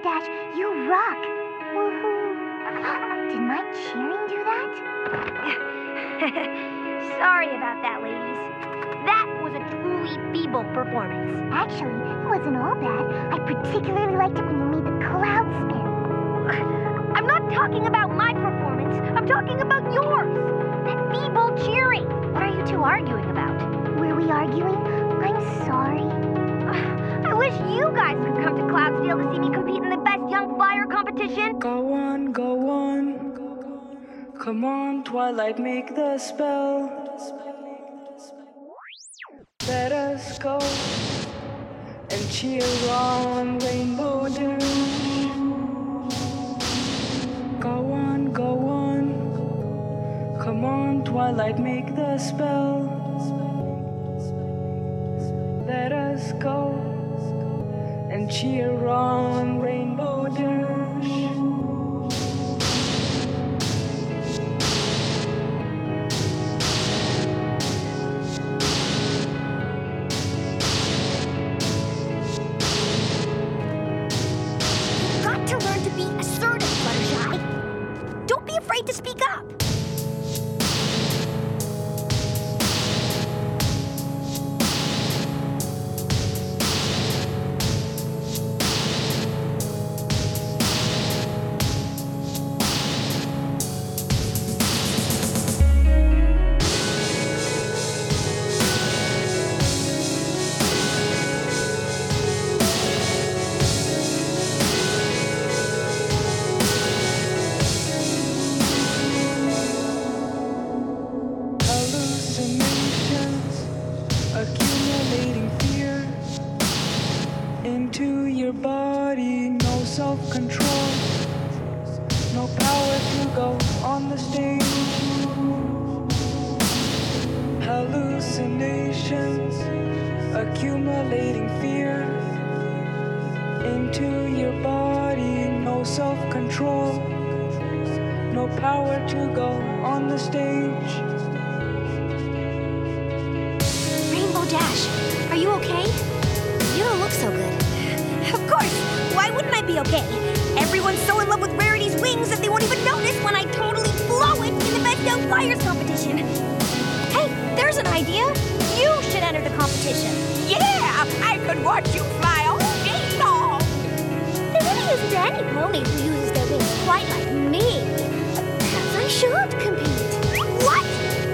Dash, you rock! Woohoo! Did my cheering do that? Sorry about that, ladies. That was a truly feeble performance. Actually, it wasn't all bad. I particularly liked it when you made the cloud spin. I'm not talking about my performance. I'm talking about yours. That feeble cheering. What are you two arguing about? Were we arguing? I'm sorry. I wish you guys could come to Cloudsdale to see me compete in the best young flyer competition. Go on, go on. Come on, Twilight, make the spell. Let us go and cheer on Rainbow Dash. Go on, go on. Come on, Twilight, make the spell. Let us go and cheer on Rainbow Dash. To speak up. Into your body, no self-control, no power to go on the stage. Hallucinations, accumulating fear. Into your body, no self-control, no power to go on the stage. Rainbow Dash, are you okay? You don't look so good. Of course! Why wouldn't I be okay? Everyone's so in love with Rarity's wings that they won't even notice when I totally blow it in the Best Young Flyers competition. Hey, there's an idea. You should enter the competition. Yeah! I could watch you fly all day long! There really isn't any pony who uses their wings quite like me. Perhaps I should compete. What?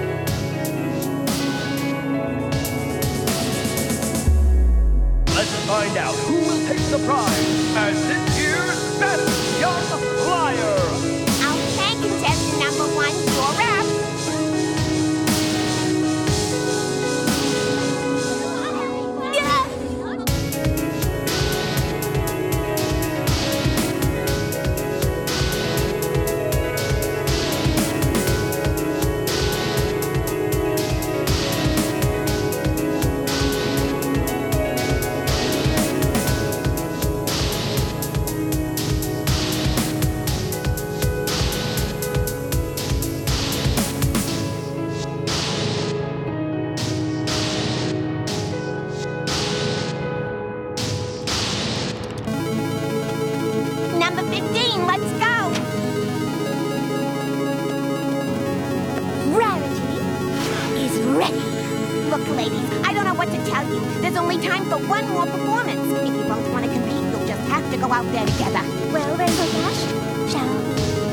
Let's find out who will take the prize as this year's Best Young Flyer. Okay, contestant number 1, you're up. Number 15, let's go! Rarity is ready. Look, ladies, I don't know what to tell you. There's only time for one more performance. If you both want to compete, you'll just have to go out there together. Well, Rainbow Dash, shall we?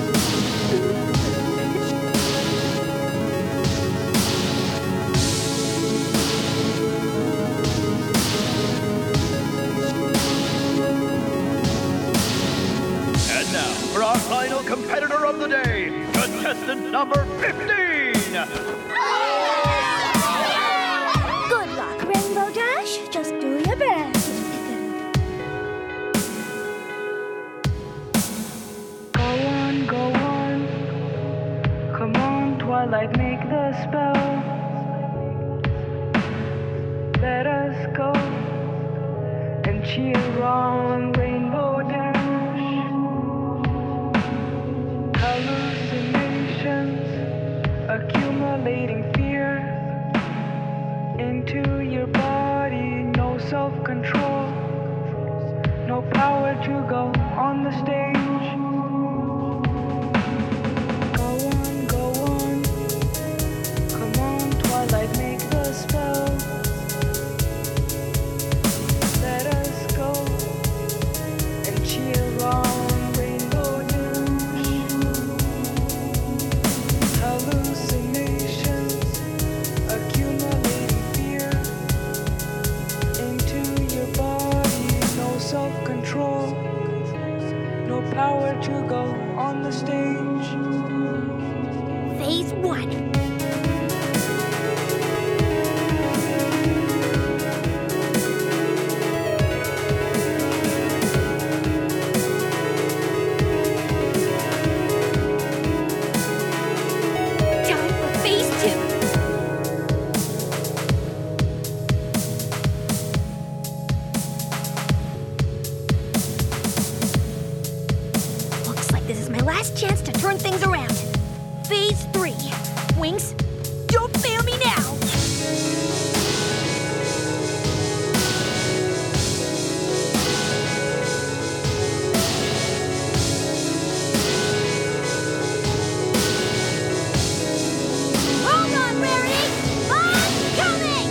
For our final competitor of the day, contestant number 15. Good luck, Rainbow Dash. Just do your best. Go on, go on. Come on, Twilight, make the spell. Let us go and cheer on Rainbow Dash. Hallucinations, accumulating fear. Into your body, no self-control, no power to go on no power to go on the stage. Phase 1. This is my last chance to turn things around. Phase 3. Wings, don't fail me now! Hold on, Rarity! I'm coming!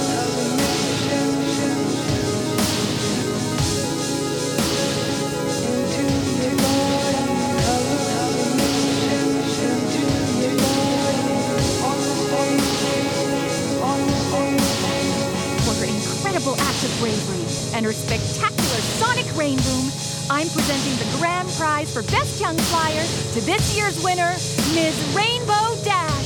Act of bravery and her spectacular sonic rain boom, I'm presenting the grand prize for Best Young Flyer to this year's winner, Ms. Rainbow Dash.